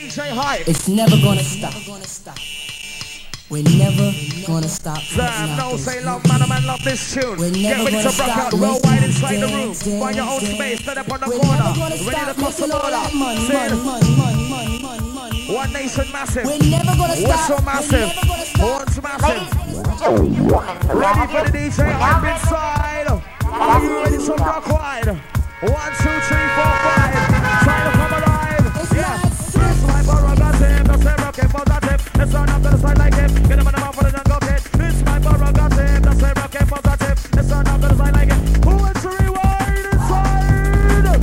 DJ Hype. It's never gonna stop. We're never gonna stop. No, say love, man, love this tune. Get ready to rock out, roll wide inside the room. Find your own space, stand up on the corner. Ready to cross the border. One nation massive. We're never gonna stop. What's so massive? What's massive? Ready for the DJ Hype inside. Are you ready to rock wide? 1, 2, 3, 4, 5. Try to come alive. Yeah. It's my prerogative. That's a rocket positive. It's on up to the side like it. Get him on the mouth for the jungle kid. It's my prerogative. That's a rocket positive. It's on up to the side like it. Who wants to rewind inside?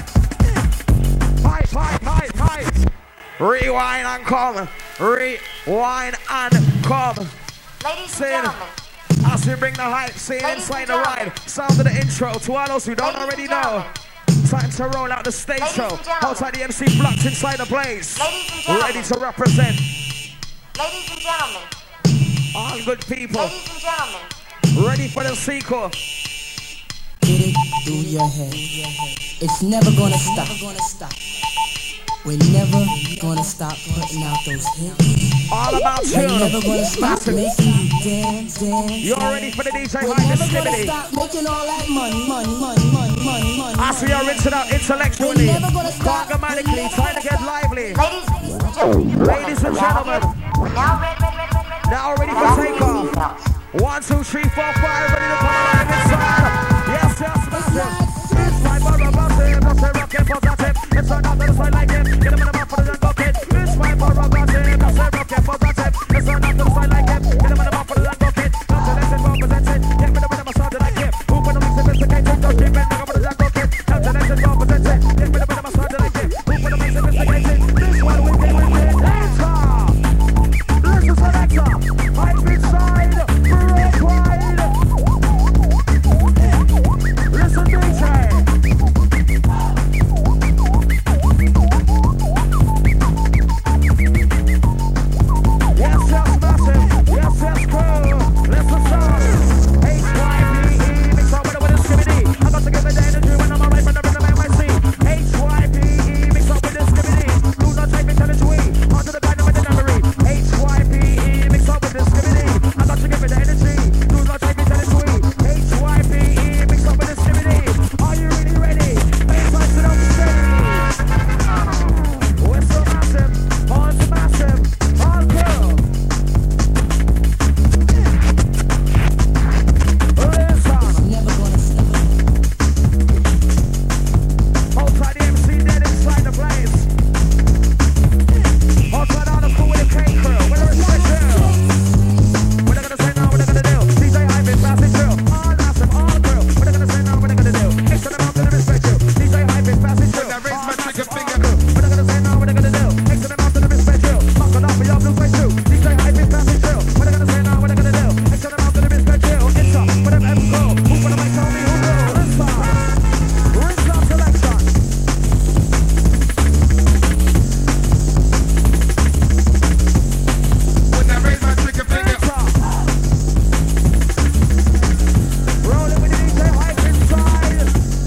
Hype. Rewind and come. Rewind and come. Ladies and gentlemen. As we bring the hype, see inside the ride. Sound of the intro to all those who don't already know. Time to roll out the stage show. Outside the MC blocked inside the place. Ready to represent. Ladies and gentlemen. All good people. Ladies and gentlemen. Ready for the sequel. Get it through your head. It's never gonna stop. We're never gonna stop putting out those hits. All about you. We're never gonna stop making you dance. You're ready for the DJ We're Hype never gonna Distributing. stop making all that money. As we are rinsing out intellectually, programmatically, trying to get lively. Ladies and gentlemen. Now ready for takeoff. 1, 2, 3, 4, 5. Ready to come alive inside. Yes, massive. It's my prerogative. That's a rocket positive. It's on up to the side like it. Get him in the mouth for the jungle kid. It's my prerogative. That's a rocket positive. It's on up to the side like it. Get him in the mouth for the jungle kid. Not to let it represent it. Get rid of it, I'm a sound like it. Who put them in sophisticated? Don't keep it, I'm for the jungle kid. Not to let it represent it. Get rid of it, I'm a sound like it. Who put them in sophisticated? This one we did. Enter. Listen, selector. Hype inside. Break wide. Listen, DJ. Yes, massive. Yes, cool. Listen, song. HYPE, mix up with the skibidi. I got to give it the energy when I'm alright, but I'm in the MIC. HYPE, mix up with the skibidi. Do not take me to the tweet. Onto the kind of the memory. HYPE, mix up with the skibidi. I got to give it the energy. Do not take me to the tweet. HYPE, mix up with the skibidi. Are you really ready? Baseline to the steady. We're so massive. On to massive. On cool. Never gonna stop. Outside the MC dead inside the place. Outside all the school with a K crew. With a respect crew. What they gonna say now, what they gonna do? DJ Hype is massive crew. All massive, all crew. What they gonna say now, what they gonna do? Extra them out to the respect crew. DJ Hype is massive crew. Now raise my trigger finger. What they gonna say now, what they gonna do? Extra them out to the respect crew. Knock it off for your blue face crew. DJ Hype is massive crew. What they gonna say now, what they gonna do? Extra them out to the respect crew. Enter, for them M go. Who for them I tell me who go? Rinse off selection. When I raise my trigger finger. Rolling with the DJ Hype inside.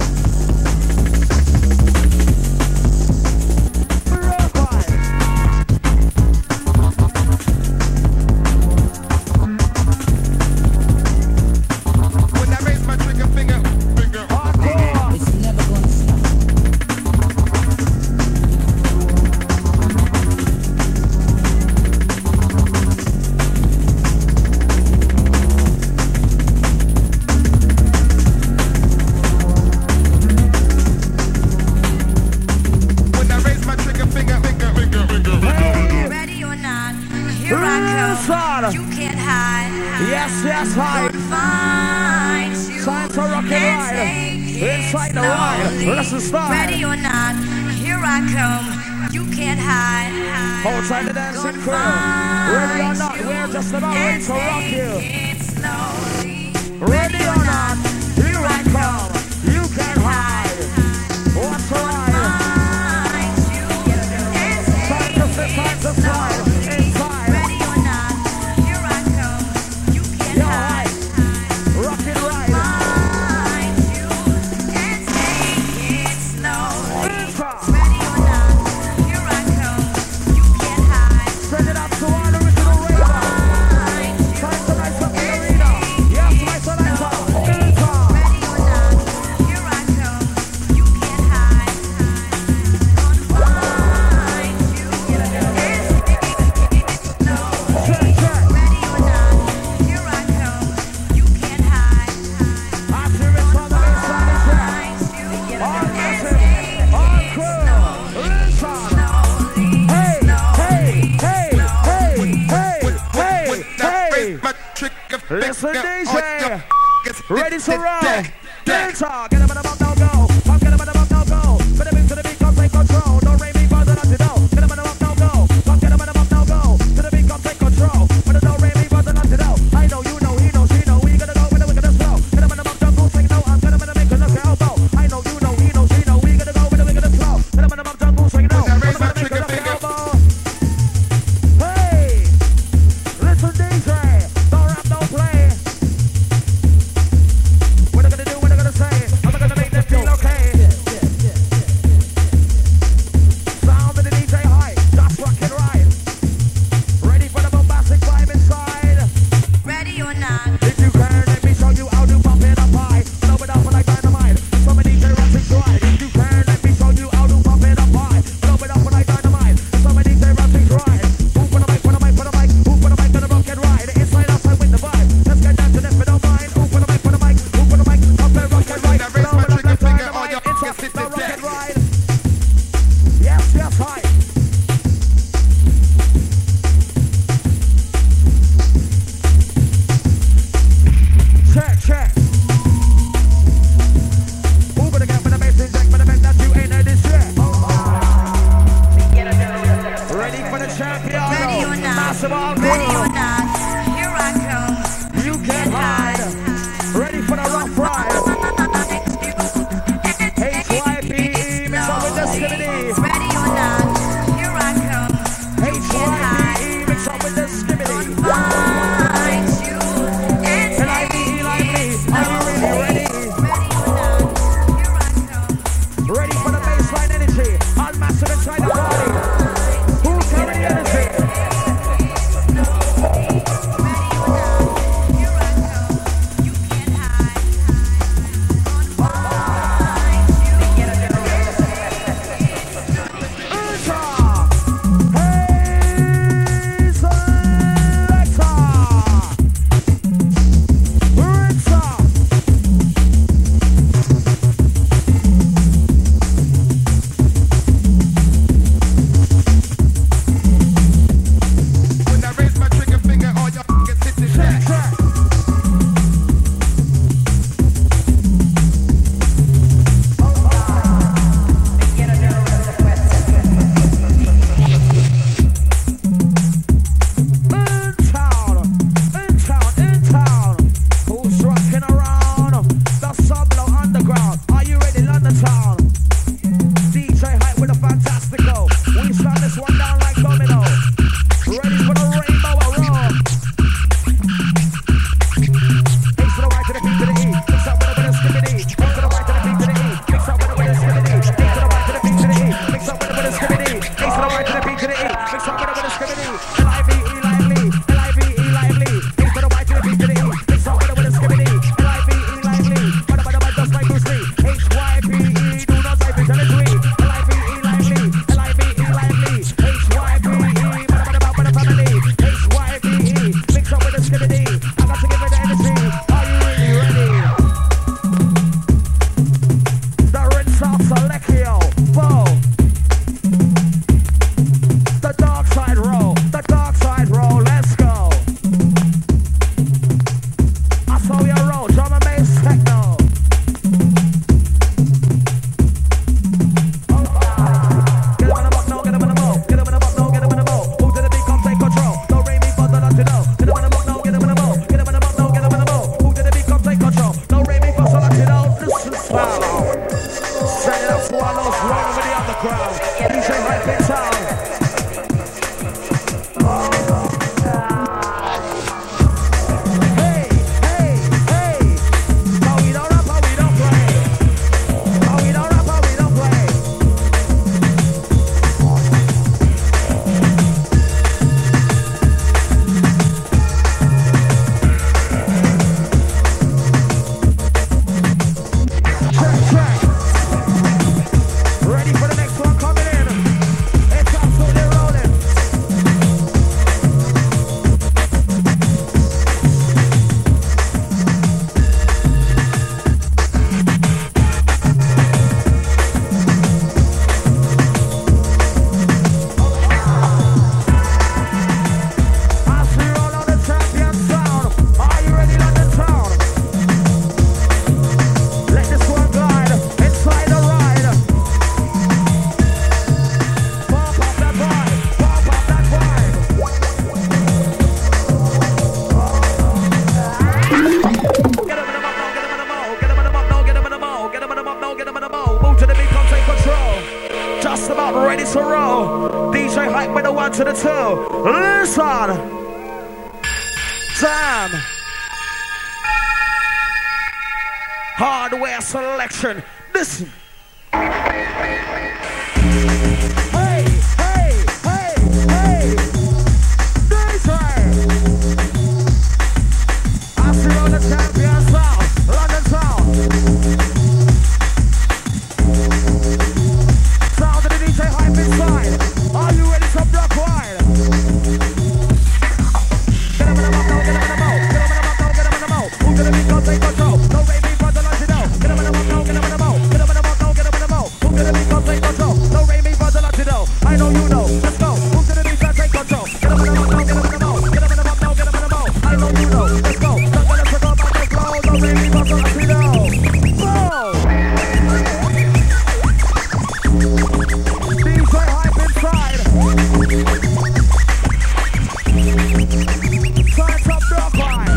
Rock wide. When I raise my trigger finger. Hardcore. It's never gonna stop. When I raise my trigger finger. Ready or not, here I come. You can't hide. Yes, Hype. Find you Time to rock and and ride. take it Inside the ride. slowly. Let's start. Ready or not, here I come. You can't hide. Hold tight to dancing Gonna crew. find Ready or not, you we're just about ready and to rock take you. it slowly. Ready or not, here I come. You can hide. What's the ride? Find you and Time take to sit, time to slide. Inside. Ready or not, here I come. You can't Yo, hide. Hype. Rock and ride. Find you and take it slowly. Enter. Ready or not, here I come. Listen, DJ. Ready to roll. Dance on. Get him in the bump, now go. Pump, get him in the bump, now go. Put him into the beat, come take control. Don't rain me further than to know. Get him in the bump, now go. Pump, get him in the bump, now go. To the beat, come take control. But it don't rain me further than to know. I know, you know, he knows, she know. We gonna go with the wickedest flow. Get him in the bump, now go. Say no, I'm gonna make a look at elbow. I know, you know, he knows, she know. We gonna go with the wickedest flow. Get him in the bump, now go. Say no, I'm gonna make a look at elbow. Hey, listen, DJ. Don't rap, don't play. What I'm gonna do, what I'm gonna say, I'm gonna make them feel okay. Sound of the DJ high, just rock and ride. Ready for the bombastic vibe inside. Ready or not. If you can, let me show you how to pump it up high. Blow it up like dynamite. So many DJ rocks and ride. If you can, let me show you how to pump it up high. Blow it up like dynamite. So many DJ rocks and ride. Who for the mic, for the mic, for the mic. Who for the mic, for the rock and ride. Inside, outside with the vibe. Let's get down to this, but don't mind. Who for the mic, for the mic. Who for the mic, up and rock and ride. Blow it up like dynamite. Inside, now rock and ride. Yes, yes, high. Check, check. Who gonna get for the bass inject for the bet that you ain't heard this shit? Ready for the champion? Ready or not. Massive all Ready or good. not. Here I come. You can't hide. Ready for the rough ride. HYPE, mix up with the skibbity. Ready or not. Here I come. HYPE, mix up with the skibbity. Find you and Lively, lively. Are you really ready? ready or not. Here I come. Ready for the baseline energy. All massive inside the body. Who's carrying the energy? When I raise my trigger finger, all your niggas hit the deck. In town. Who's rocking around? The Sublo Underground. Are you ready, London Town? DJ Hype with a fantastical. We start this one down like domino. Ready for the rainbow around. Mix to the right to the beat to the E. Mix up with a skibbity. Mix to the right to the beat to the E. Mix up with a skibbity. Mix to the right to the beat to the E. Mix up with a skibbity. Mix to the right to the beat to the E. Mix up with a skibbity. Lively, lively, lively, lively. Mix to the right to the beat to the E. Mix up with a skibbity. Lively, lively. But just like Bruce Lee. HYPE, do not say vigilantly. Lively, lively, lively, lively. HYPE, but the family. HYPE, mix up with a skibbity. I got to give it the energy. Are you really ready? The rinse off Selectio, Bo. The dark side roll. The dark side DJ Hype with the 1 to the 2. Listen. Damn. Hardware selection. Listen. Hey, hey, hey, hey. DJ. I see on the champion sound. London sound. Sound of the DJ Hype inside. Are you ready to block wide? Get him in the mouth, get him in the mouth. Get him in the mouth, get him in the mouth. Who's gonna be gonna take control? No way, me, brother, let you know. Get him in the mouth, get him in the mouth. Get him in the mouth, get him in the mouth. Who's gonna be gonna take control? No way, me, brother, let you know. I know you know. Let's go. Who's gonna be gonna take control? Get him in the mouth, get him in the mouth. Get him in the mouth, get him in the mouth. I know you know. Let's go. Not gonna pick up my flow. No way, me, brother, let you know. Whoa. DJ Hype inside. Time to block wide.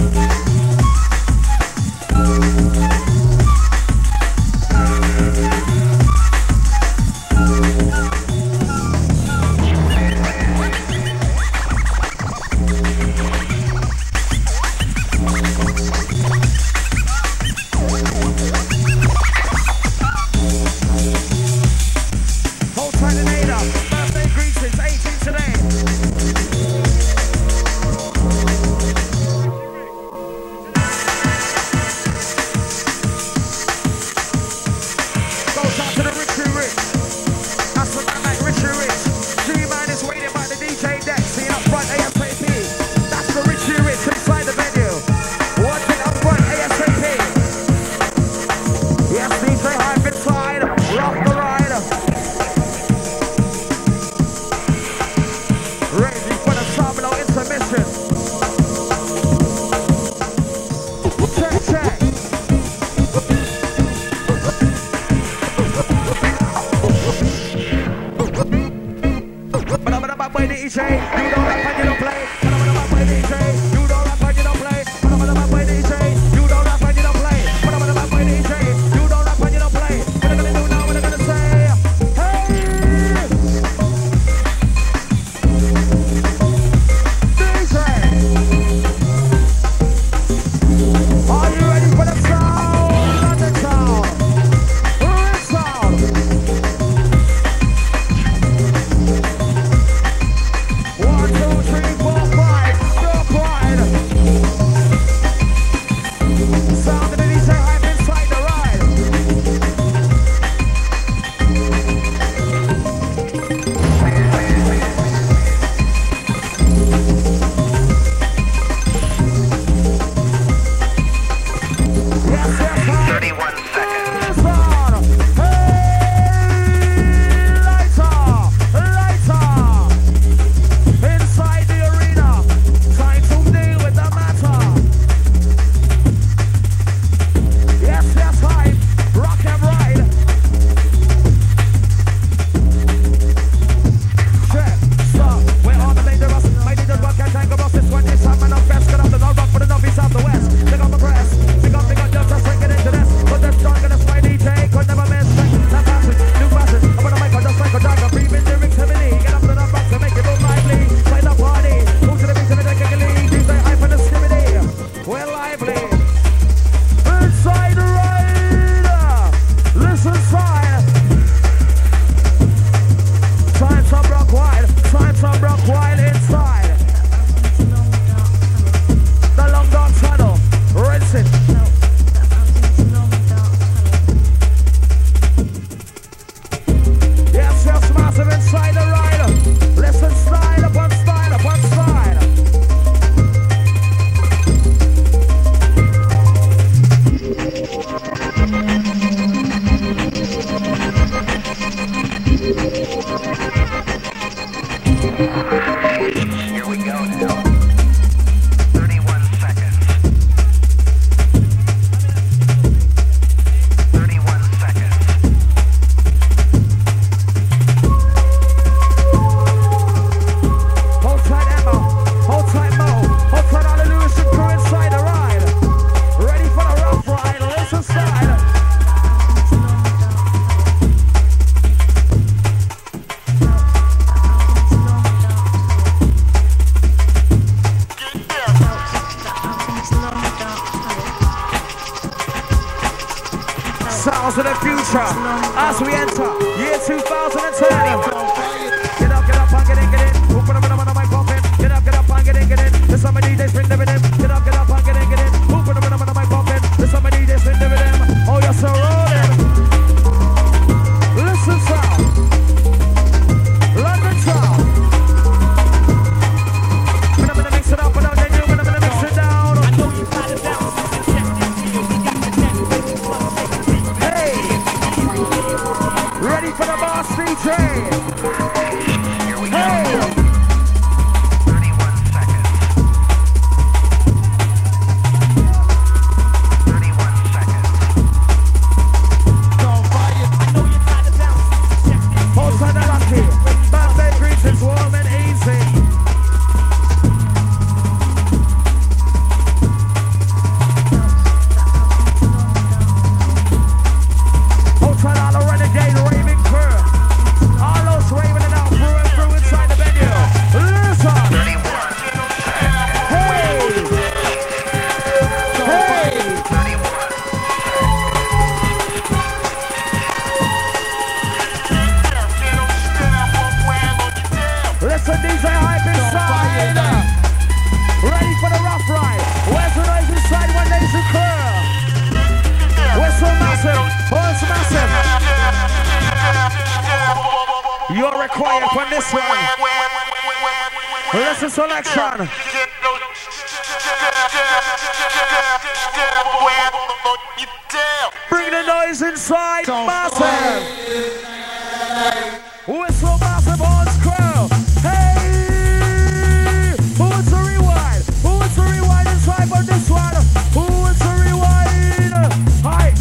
Hold tight and Ada. Birthday greetings, 18 today. Goes out to the Richie Rich. That's the man like Richie Rich. G-Man is waiting by the DJ deck. See up front ASAP. That's the Richie Rich inside the venue. Watching up front ASAP. Yes, DJ Hype inside. Rock the ride. Ready for the Sablo intermission. Check, check. By the DJ, you don't rap and you don't play. By the DJ, you don't rap and you don't play. By the DJ, you don't rap and you don't play. By the DJ, you don't rap and you don't play. What are gonna do now? What are gonna say? Hey! DJ, are you ready for the sound? London sound, Red sound. 1, 2, 3, 4, 5. Block wide. Sound of the DJ Hype inside the ride. Yes, yes, Hype. 31 seconds. Listen. Hey, lighter. Inside the arena, trying to deal with the matter. Yes, yes, Hype. Rock and ride. Check, stop. We're on the dangerous. My leader rock and tango boss. This one is time and I'm best. Get up the rock for the novice out the west. They got the press. They got just to get into this. But they're strong and it's my DJ. Could never miss. That passes, new passes. I'm gonna make a just like a dagger. Breathing lyrics heavily. Get up to the back to make it move lively. Play the party. Move to the beat to the giggly. DJ Hype and the skibbity. We're lively. Inside the ride. Listen side. Time to block wide. Time to block wide inside. The long dark tunnel. Rinse it. Yes, yes, massive inside the ride. Listen, style upon style upon style. Here we go now. 31 seconds. 31 seconds. Hold tight, Emma. Hold tight, Mo. Hold tight, all the Lewis and crew inside the ride. Ready for the rough ride. Listen, style. pressure as we enter year 2010. Get up and get in. Who put them in my pocket? Get up and get in. There's some DJs bring them in. Get up and get in. Who put them in my pocket? There's some DJs bring them in. Oh, you're so rolling. Listen, sound. London sound. I'm gonna mix it up and then you're gonna mix it down. I know you got it down. Hey, ready for the boss DJ? Hey. 31 seconds. 31 seconds. Hold on, lucky. Birthday greetings, warm and easy. Hold on, all the renegade raving crew. All those raving it out through and through inside the venue. Listen. 31 Hey. Hey. 31. Listen, DJ Hype inside. Ready for the rough ride. Where's the noise inside? One nation crew. We're so massive. Oh, it's massive. You're required for this one. Listen, selection. Bring the noise inside. Massive. We're so massive, horns crew. Hey! Who wants to rewind? Who wants to rewind inside on this one? Who wants to rewind? Hi.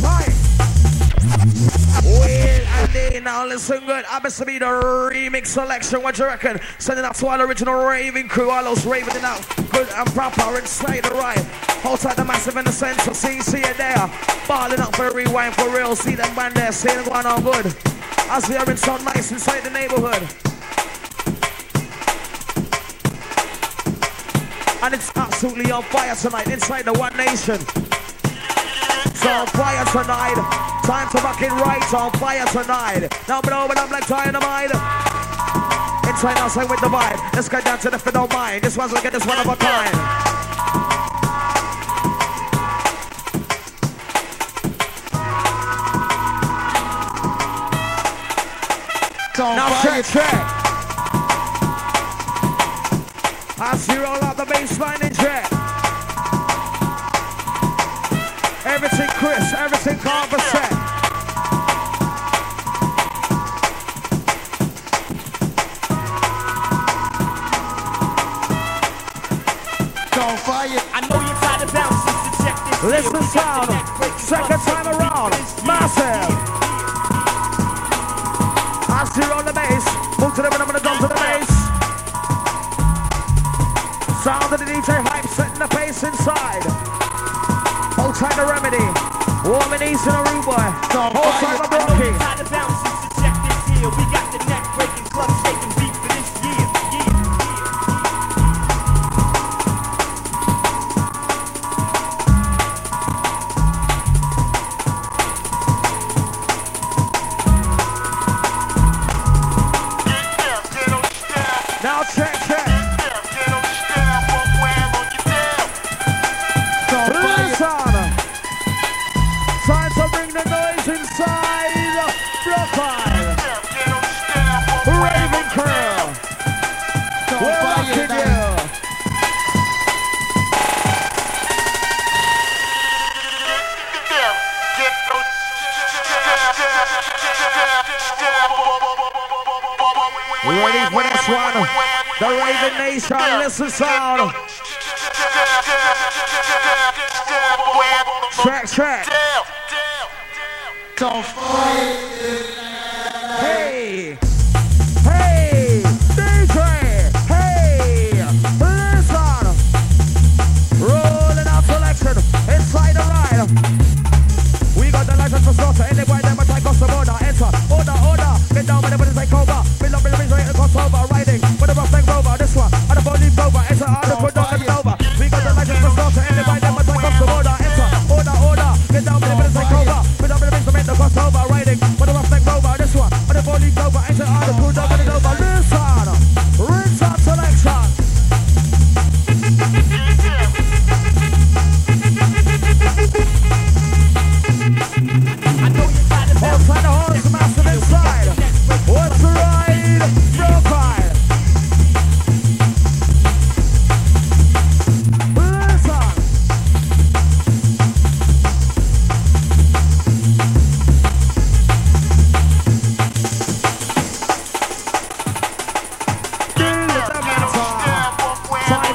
Wait, and then now listen good. I must be the remix selection. What you reckon? Sending out to all the original raving crew. All those raving it out. Good and proper inside the right. Outside the massive in the center. See it there. Balling up for the rewind for real. See them band there. See them going on good. As we are in so nice inside the neighborhood. And it's absolutely on fire tonight inside the One Nation. It's on fire tonight. Time to rock it right. On fire tonight. Now but over, I'm like dynamite. Inside outside with the vibe. Let's get down to the fiddle mind. This one's like this one of a kind. Now check. As you roll out the baseline in check. Everything crisp, everything calm for set. I know you're tired of bouncing, so check this. Listen sound. Second time around. Massive. As you roll the bass. Move to the rhythm and the drum to the bass. Sound of the DJ Hype setting the pace inside. Hold tight the remedy. Warm and easy in a rude boy. Hold tight the Brocky. Tired of bouncing, so check this here. We got the neck breaking club shaking beat for this year. Now check. Listen. Time to bring the noise inside. Brooklyn. Raven Crew. We're rocking you. Ready for this one? The Raven Nation, listen sound. Track. Hey, DJ, hey, listen. Rolling out selection inside the ride. We got the license for slaughter. Anybody that might take us the border, enter. Order. Get down with the take over. Build up with the rings right across over. Riding with the rough thing rover. This one, and the body over. Enter, all the put down and over. We got the license for slaughter. Anybody that might take us the border, enter. Order. Get down with the take over. Build up with the rings to make the crossover. Riding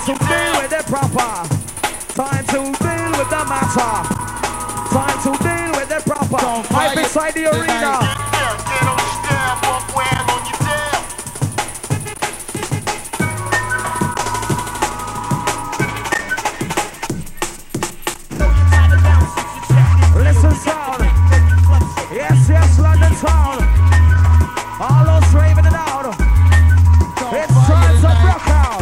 to deal with the proper. Time to deal with the matter. Time to deal with the proper. Hype inside the arena. Listen sound. Yes, yes, London town. All those raving it out. It's time to rock out.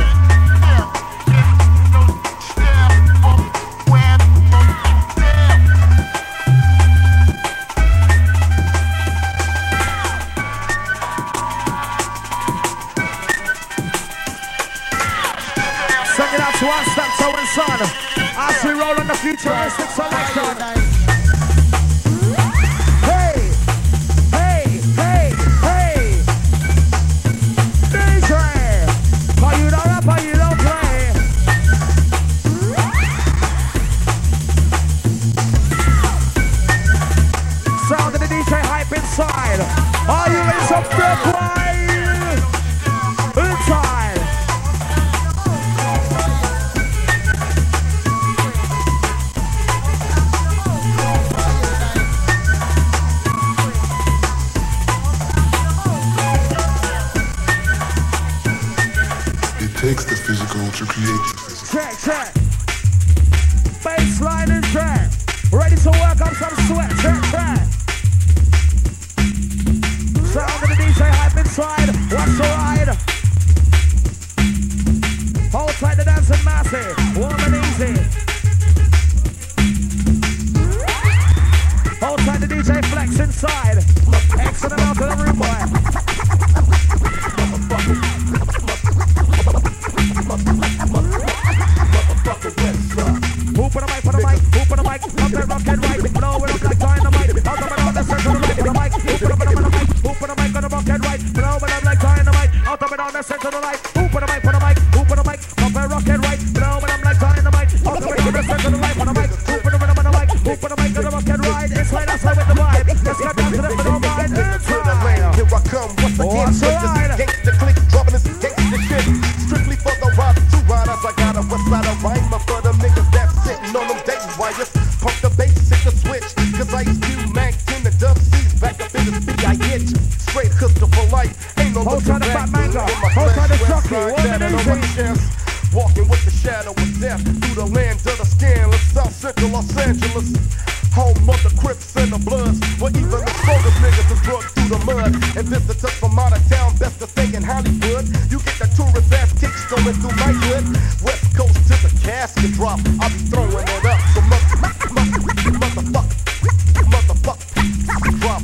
Send it out to us, that's so and son. As we roll on the futuristic selection. Hey, hey, hey, hey. DJ, are you don't rap or you don't play? Sound of the DJ hype inside. Are you in some brook wine? Inside. Takes the physical to create the physical. Check, check. Baseline and check. Ready to work on some sweat. Check, check. Sound of the DJ hype inside. Watch the ride. Hold tight the dancing massive. Warm and easy. Hold tight the DJ flex inside. Excellent out to the room boy. Who put a mic, put a mic, who put a mic, up there rockin' right, blow it up like dynamite, out of it on the center of the light, who put a mic, who put a mic on the rockin' right, blow it up like dynamite, out of it on the center of the light, who put a mic, put a mic, who put a mic, up there rockin' right, blow it up like dynamite, out of it on the center of the light, put a mic, who put a mic on the mic, who put a mic on the rockin' right, inside outside with the vibe, let's get down to the middle mind, inside. Here I come once again with this gangsta click, dropping this gangsta shit, strictly for the riders, two riders, I got a west side of rhyme, but for them niggas that's sitting on them day wires, pump the bass, hit the switch, cause I used to Mac 10 the dub C's, back up in the speed, I get you, straight hustle for life, ain't no looking back, hold on the jockey, walking with the shadow of death, through the land of the scandalous, South Central Los Angeles, home of the Crips and the Bloods, where even the bogus niggas is drugged through the mud, and visitors from out of town, best to stay in Hollywood, you get the tourist ass kick stolen through my hood, West Coast to the casket drop, I'll be throwing it up, so motherfucker, drop,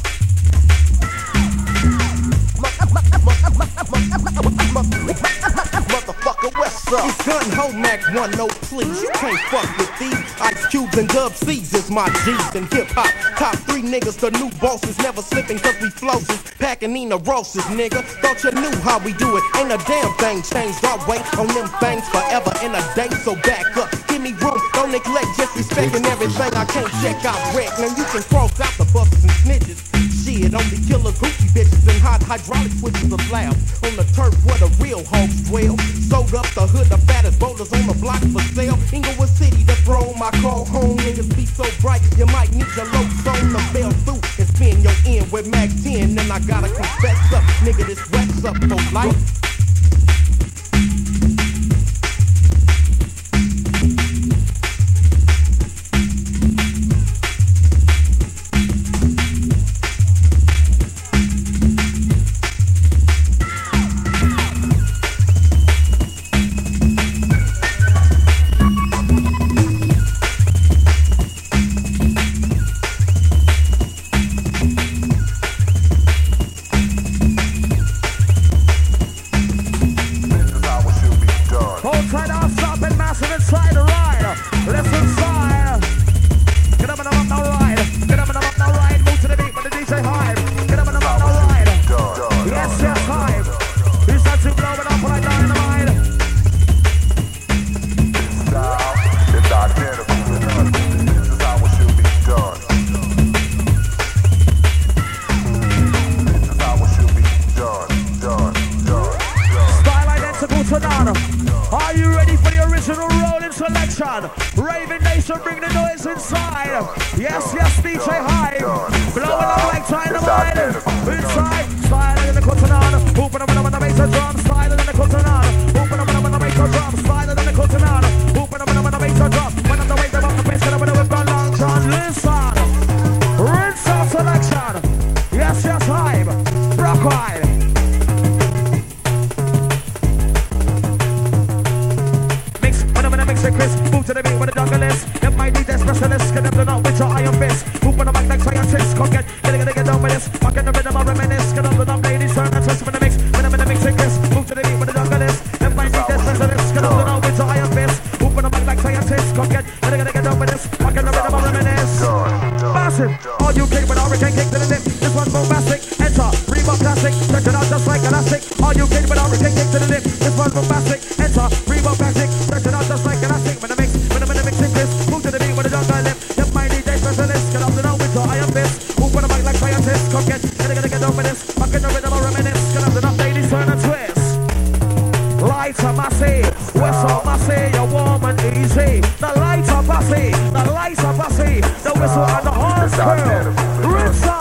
motherfucker, West Side. It's gun ho Mac 1, no please. You can't fuck with these. Ice Cubes and Dub C's is my G's in hip hop. Top 3 niggas, the new bosses, never slipping cause we flosses. Packing Nina Roses, nigga. Thought you knew how we do it. Ain't a damn thing changed our way on them things forever in a day. So back up, give me room. Don't neglect just respecting everything. I can't check out wreck. Now you can cross out the buses and snitches. Shit, only killer goofy bitches and hot hydraulic switches of loud. On the turf where the real hogs dwell. Sold up the hood, the fattest boulders on the block for sale. Inglewood City, the throne, my call home. Niggas be so bright, you might need your low zone to bail through and spin your end with Mac 10. Then I gotta confess up, nigga, this wets up for life. Are you ready Original rolling selection. Raving Nation, bring the noise inside. Yes, yes, DJ Hype. Blowing up like dynamite. Inside, sliding in the cotton on. Open up and the bass and drum. Sliding in the cotton on. Open up and the bass and drum. Sliding in the cotton on. Open up and the bass and drum. When I'm the way them up the bass, and I'm with the long John. Listen. Rinse off selection. Yes, yes, Hype. Brockwine. Chris, move to the beat with the jungle is. Them might need their specialists, get them to know with your iron fist. Move on the mic like scientists, come get down with this. Fuck in the rhythm, I reminisce. Get up to them ladies, turn and twist in the mix. When I'm in the mix, Chris, move to the beat with the jungle is. Them might need their specialists, get up to know with your iron fist. Move on the mic like scientists, come get down with this. Fuck in the rhythm, I reminisce. Massive, all you kick with hurricane kick to the lip. This one's bombastic, enter, Reebok classic. Stretch it out just like elastic. All you kick with hurricane kick to the lip. This one's bombastic, enter, Reebok classic. Stretch it out just like elastic. When I'm in the mix, move to the beat with the jungle lip. Them might need their specialists, get up to know with your iron fist. Move on the mic like scientists, come get down with this. Fuck in the rhythm, I reminisce. Get up to know ladies, turn and twist. Lighter, massy, whistle, massy, you're warm and easy. The lighter, massy, the lighter, massy, the whistle and the horns curl. Rinse